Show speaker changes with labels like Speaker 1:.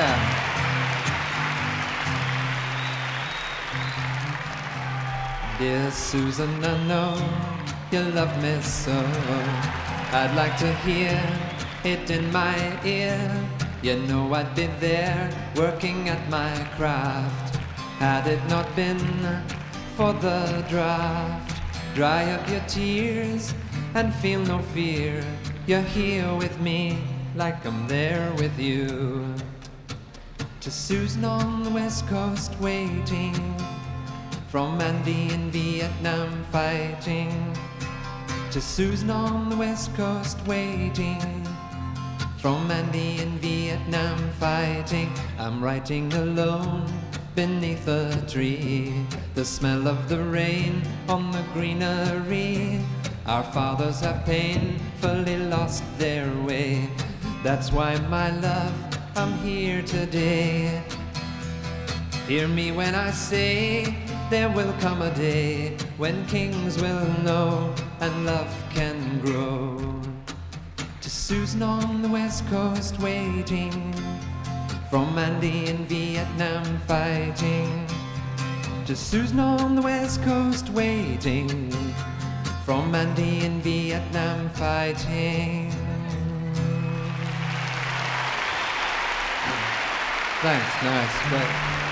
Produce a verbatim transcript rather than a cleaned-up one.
Speaker 1: Yeah. Dear Susan, I know you love me so. I'd like to hear it in my ear. You know I'd be there working at my craft. Had it not been for the draft. Dry up your tears and feel no fear. You're here with me like I'm there with you. To Susan on the west coast waiting, from Andy in Vietnam fighting. To Susan on the west coast waiting, from Andy in Vietnam fighting. I'm writing alone beneath a tree, the smell of the rain on the greenery. Our fathers have painfully lost their way. That's why, my love, I'm here today. Hear me when I say there will come a day when kings will know and love can grow. To Susan on the west coast waiting, from Andy in Vietnam fighting. To Susan on the west coast waiting, from Andy in Vietnam fighting. Thanks, nice, great.